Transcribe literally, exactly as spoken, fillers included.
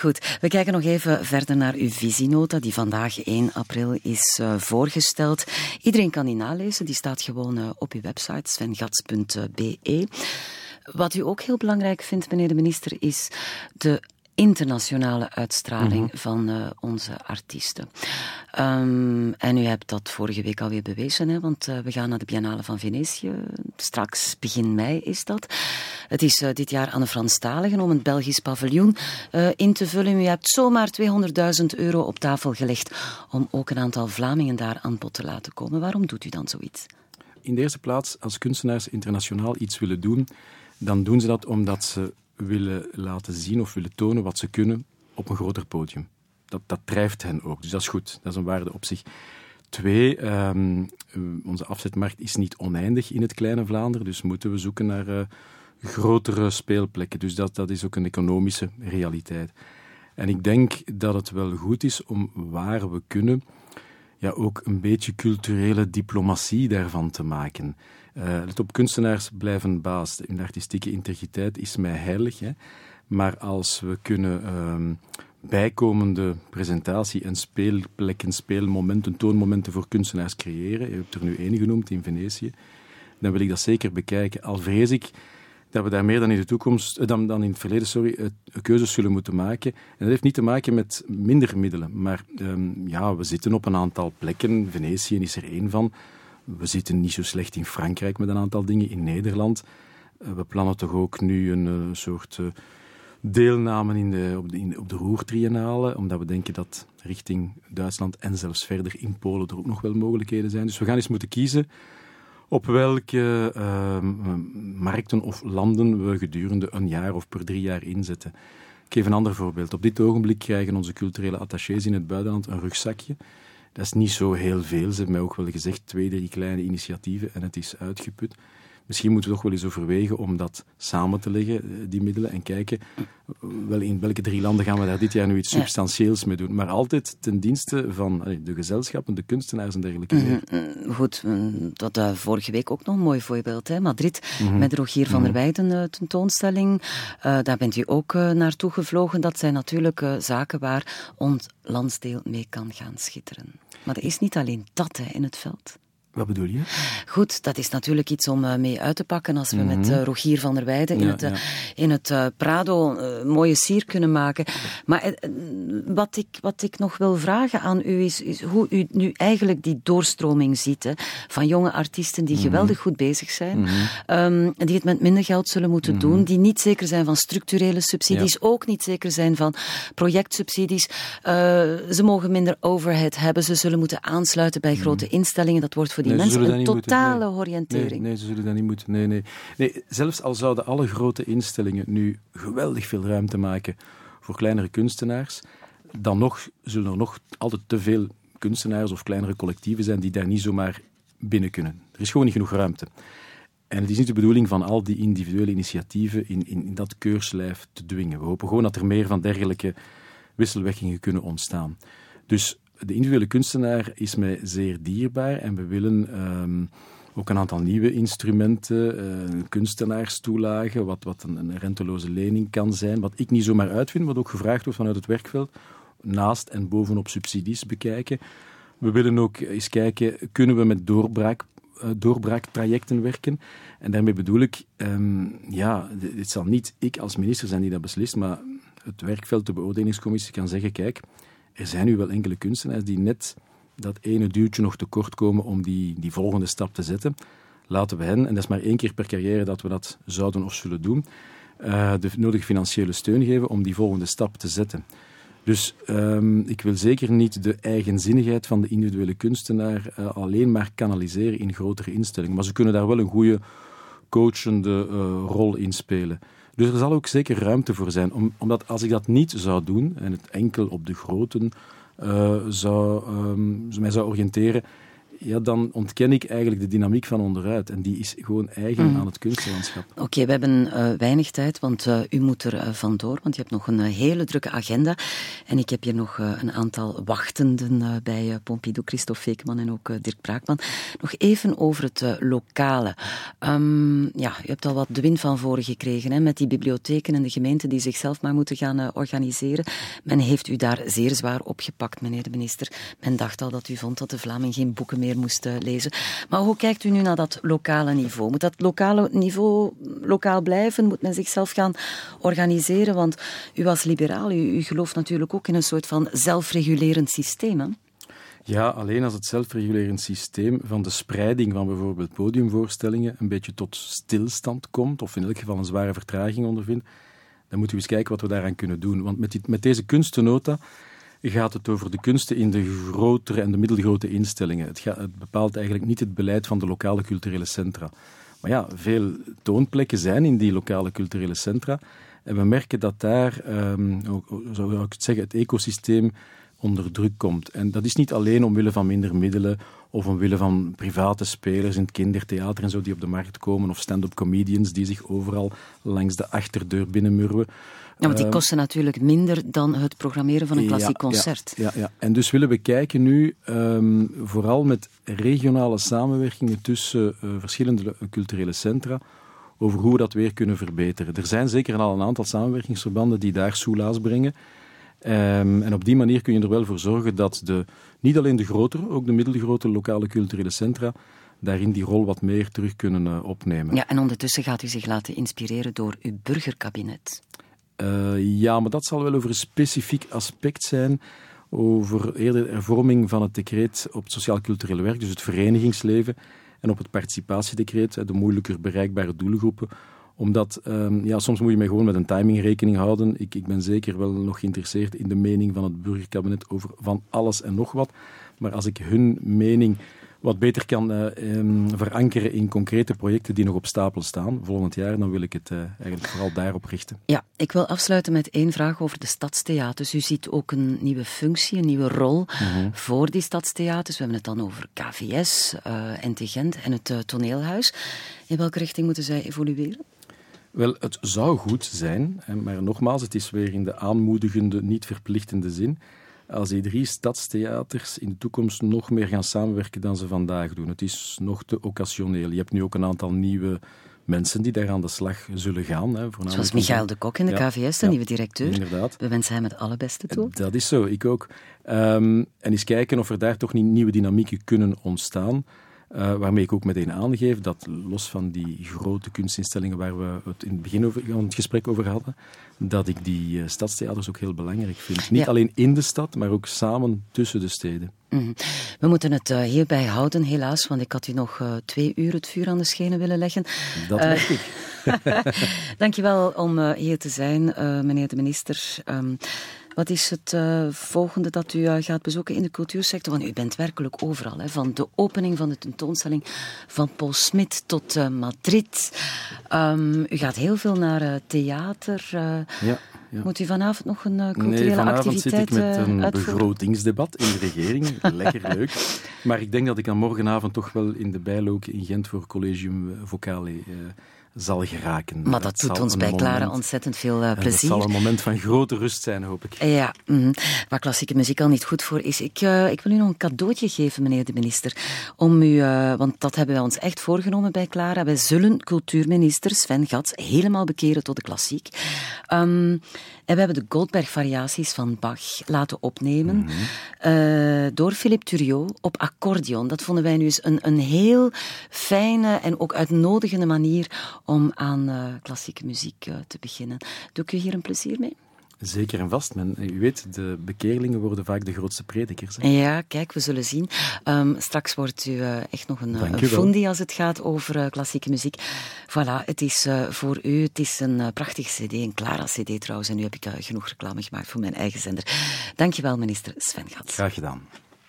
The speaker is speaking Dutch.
Goed, we kijken nog even verder naar uw visienota, die vandaag één april is uh, voorgesteld. Iedereen kan die nalezen, die staat gewoon uh, op uw website svengats punt b e. Wat u ook heel belangrijk vindt, meneer de minister, is de internationale uitstraling mm-hmm. van uh, onze artiesten. Um, en u hebt dat vorige week alweer bewezen, hè, want uh, we gaan naar de Biennale van Venetië. Straks, begin mei is dat. Het is uh, dit jaar aan de Franstaligen om een Belgisch paviljoen uh, in te vullen. U hebt zomaar tweehonderdduizend euro op tafel gelegd om ook een aantal Vlamingen daar aan bod te laten komen. Waarom doet u dan zoiets? In de eerste plaats, als kunstenaars internationaal iets willen doen, dan doen ze dat omdat ze willen laten zien of willen tonen wat ze kunnen op een groter podium. Dat, dat drijft hen ook, dus dat is goed. Dat is een waarde op zich. Twee, um, onze afzetmarkt is niet oneindig in het kleine Vlaanderen, dus moeten we zoeken naar uh, grotere speelplekken. Dus dat, dat is ook een economische realiteit. En ik denk dat het wel goed is om waar we kunnen ja, ook een beetje culturele diplomatie daarvan te maken. Uh, let op, kunstenaars blijven baas. Hun artistieke integriteit is mij heilig. Hè. Maar als we kunnen uh, bijkomende presentatie- en speelplekken, speelmomenten, toonmomenten voor kunstenaars creëren, je hebt er nu één genoemd in Venetië, dan wil ik dat zeker bekijken. Al vrees ik dat we daar meer dan in de toekomst, dan, dan in het verleden, sorry, uh, keuzes zullen moeten maken. En dat heeft niet te maken met minder middelen. Maar um, ja, we zitten op een aantal plekken. Venetië is er één van. We zitten niet zo slecht in Frankrijk met een aantal dingen, in Nederland. Uh, we plannen toch ook nu een uh, soort uh, deelname in de, op de, in, op de Ruhrtriennale, omdat we denken dat richting Duitsland en zelfs verder in Polen er ook nog wel mogelijkheden zijn. Dus we gaan eens moeten kiezen op welke uh, markten of landen we gedurende een jaar of per drie jaar inzetten. Ik geef een ander voorbeeld. Op dit ogenblik krijgen onze culturele attachés in het buitenland een rugzakje. Dat is niet zo heel veel. Ze hebben mij ook wel gezegd, twee, drie kleine initiatieven en het is uitgeput. Misschien moeten we toch wel eens overwegen om dat samen te leggen, die middelen, en kijken wel in welke drie landen gaan we daar dit jaar nu iets substantieels mee doen. Maar altijd ten dienste van de gezelschappen, de kunstenaars en dergelijke meer. Mm, goed, dat uh, vorige week ook nog een mooi voorbeeld. Hè? Madrid, mm-hmm. met de Rogier van der Weijden uh, tentoonstelling. Uh, daar bent u ook uh, naartoe gevlogen. Dat zijn natuurlijk uh, zaken waar ons landsdeel mee kan gaan schitteren. Maar er is niet alleen dat hè, in het veld. Wat bedoel je? Goed, dat is natuurlijk iets om uh, mee uit te pakken als we mm-hmm. met uh, Rogier van der Weijden in, ja, het, uh, ja. in het uh, Prado uh, mooie sier kunnen maken. Maar uh, wat, ik, wat ik nog wil vragen aan u is, is hoe u nu eigenlijk die doorstroming ziet, hè, van jonge artiesten die mm-hmm. geweldig goed bezig zijn, mm-hmm. um, die het met minder geld zullen moeten mm-hmm. doen, die niet zeker zijn van structurele subsidies, ja. ook niet zeker zijn van projectsubsidies. Uh, ze mogen minder overhead hebben, ze zullen moeten aansluiten bij mm-hmm. grote instellingen, dat wordt voor die nee, mensen een totale nee. oriëntering. Nee, nee, ze zullen dat niet moeten. Nee, nee. Nee, zelfs al zouden alle grote instellingen nu geweldig veel ruimte maken voor kleinere kunstenaars, dan nog zullen er nog altijd te veel kunstenaars of kleinere collectieven zijn die daar niet zomaar binnen kunnen. Er is gewoon niet genoeg ruimte. En het is niet de bedoeling van al die individuele initiatieven in, in, in dat keurslijf te dwingen. We hopen gewoon dat er meer van dergelijke wisselwerkingen kunnen ontstaan. Dus de individuele kunstenaar is mij zeer dierbaar en we willen um, ook een aantal nieuwe instrumenten, uh, kunstenaarstoelagen, wat, wat een, een renteloze lening kan zijn, wat ik niet zomaar uitvind, wat ook gevraagd wordt vanuit het werkveld, naast en bovenop subsidies bekijken. We willen ook eens kijken, kunnen we met doorbraak, uh, doorbraaktrajecten werken? En daarmee bedoel ik, um, ja, dit zal niet ik als minister zijn die dat beslist, maar het werkveld, de beoordelingscommissie kan zeggen, kijk, er zijn nu wel enkele kunstenaars die net dat ene duwtje nog tekort komen om die, die volgende stap te zetten. Laten we hen, en dat is maar één keer per carrière dat we dat zouden of zullen doen, uh, de nodige financiële steun geven om die volgende stap te zetten. Dus um, ik wil zeker niet de eigenzinnigheid van de individuele kunstenaar uh, alleen maar kanaliseren in grotere instellingen. Maar ze kunnen daar wel een goede coachende uh, rol in spelen. Dus er zal ook zeker ruimte voor zijn. Om, omdat als ik dat niet zou doen, en het enkel op de groten uh, zou, um, mij zou oriënteren, ja, dan ontken ik eigenlijk de dynamiek van onderuit. En die is gewoon eigen mm. aan het kunstlandschap. Oké, okay, we hebben uh, weinig tijd, want uh, u moet er uh, vandoor, want je hebt nog een uh, hele drukke agenda. En ik heb hier nog uh, een aantal wachtenden uh, bij uh, Pompidou, Christophe Feekman en ook uh, Dirk Braakman. Nog even over het uh, lokale. Um, ja, u hebt al wat de wind van voren gekregen, hè, met die bibliotheken en de gemeenten die zichzelf maar moeten gaan uh, organiseren. Men heeft u daar zeer zwaar opgepakt, meneer de minister. Men dacht al dat u vond dat de Vlaming geen boeken meer moest uh, lezen. Maar hoe kijkt u nu naar dat lokale niveau? Moet dat lokale niveau lokaal blijven? Moet men zichzelf gaan organiseren? Want u was liberaal, u, u gelooft natuurlijk ook in een soort van zelfregulerend systeem, hè? Ja, alleen als het zelfregulerend systeem van de spreiding van bijvoorbeeld podiumvoorstellingen een beetje tot stilstand komt, of in elk geval een zware vertraging ondervindt, dan moeten we eens kijken wat we daaraan kunnen doen. Want met, die, met deze kunstennota gaat het over de kunsten in de grotere en de middelgrote instellingen. Het, gaat, het bepaalt eigenlijk niet het beleid van de lokale culturele centra. Maar ja, veel toonplekken zijn in die lokale culturele centra. En we merken dat daar, um, zou ik het zeggen, het ecosysteem onder druk komt. En dat is niet alleen omwille van minder middelen of omwille van private spelers in het kindertheater en zo die op de markt komen, of stand-up comedians die zich overal langs de achterdeur binnenmurwen. Ja, want die kosten natuurlijk minder dan het programmeren van een klassiek ja, concert. Ja, ja, ja, en dus willen we kijken nu um, vooral met regionale samenwerkingen tussen uh, verschillende culturele centra over hoe we dat weer kunnen verbeteren. Er zijn zeker al een aantal samenwerkingsverbanden die daar soelaas brengen. Um, en op die manier kun je er wel voor zorgen dat de, niet alleen de grotere, ook de middelgrote lokale culturele centra daarin die rol wat meer terug kunnen uh, opnemen. Ja, en ondertussen gaat u zich laten inspireren door uw burgerkabinet. Uh, ja, maar dat zal wel over een specifiek aspect zijn, over eerder de hervorming van het decreet op het sociaal-cultureel werk, dus het verenigingsleven, en op het participatiedecreet, de moeilijker bereikbare doelgroepen. Omdat, um, ja, soms moet je mij gewoon met een timing rekening houden. Ik, ik ben zeker wel nog geïnteresseerd in de mening van het burgerkabinet over van alles en nog wat. Maar als ik hun mening wat beter kan uh, um, verankeren in concrete projecten die nog op stapel staan volgend jaar, dan wil ik het uh, eigenlijk vooral daarop richten. Ja, ik wil afsluiten met één vraag over de stadstheaters. U ziet ook een nieuwe functie, een nieuwe rol mm-hmm. voor die stadstheaters. We hebben het dan over K V S, uh, N T Gent en het uh, Toneelhuis. In welke richting moeten zij evolueren? Wel, het zou goed zijn, maar nogmaals, het is weer in de aanmoedigende, niet verplichtende zin, als die drie stadstheaters in de toekomst nog meer gaan samenwerken dan ze vandaag doen. Het is nog te occasioneel. Je hebt nu ook een aantal nieuwe mensen die daar aan de slag zullen gaan. Hè, zoals Michael de Kok in de ja, K V S, de ja, nieuwe directeur. Inderdaad. We wensen hem het allerbeste toe. Dat is zo, ik ook. Um, en eens kijken of er daar toch niet nieuwe dynamieken kunnen ontstaan. Uh, waarmee ik ook meteen aangeef dat los van die grote kunstinstellingen waar we het in het begin over, van het gesprek over hadden, dat ik die uh, stadstheaters ook heel belangrijk vind. Niet ja. alleen in de stad, maar ook samen tussen de steden. Mm-hmm. We moeten het uh, hierbij houden, helaas, want ik had u nog uh, twee uur het vuur aan de schenen willen leggen. Dat uh, merk ik. Dankjewel om uh, hier te zijn, uh, meneer de minister. Um, Wat is het uh, volgende dat u uh, gaat bezoeken in de cultuursector? Want u bent werkelijk overal, hè? Van de opening van de tentoonstelling van Paul Smit tot uh, Madrid. Um, u gaat heel veel naar uh, theater. Uh, ja, ja. Moet u vanavond nog een uh, culturele nee, vanavond activiteit zit ik met een uh, begrotingsdebat in de regering. Lekker leuk. Maar ik denk dat ik dan morgenavond toch wel in de bijlook in Gent voor Collegium Vocale uh, zal geraken. Maar dat het doet ons bij Clara moment, ontzettend veel uh, plezier. Het zal een moment van grote rust zijn, hoop ik. Ja, mm, waar klassieke muziek al niet goed voor is. Ik, uh, ik wil u nog een cadeautje geven, meneer de minister. Om u, uh, want dat hebben wij ons echt voorgenomen bij Clara. Wij zullen cultuurminister Sven Gats helemaal bekeren tot de klassiek. Um, en we hebben de Goldberg-variaties van Bach laten opnemen mm-hmm. uh, door Philippe Thuriot op accordeon. Dat vonden wij nu eens een, een heel fijne en ook uitnodigende manier om aan uh, klassieke muziek uh, te beginnen. Doe ik u hier een plezier mee? Zeker en vast. Men, u weet, de bekeerlingen worden vaak de grootste predikers. Hè? Ja, kijk, we zullen zien. Um, straks wordt u uh, echt nog een, een fundi als het gaat over uh, klassieke muziek. Voilà, het is uh, voor u, het is een uh, prachtige cd, een Clara cd trouwens. En nu heb ik uh, genoeg reclame gemaakt voor mijn eigen zender. Dankjewel, minister Sven Gats. Graag gedaan.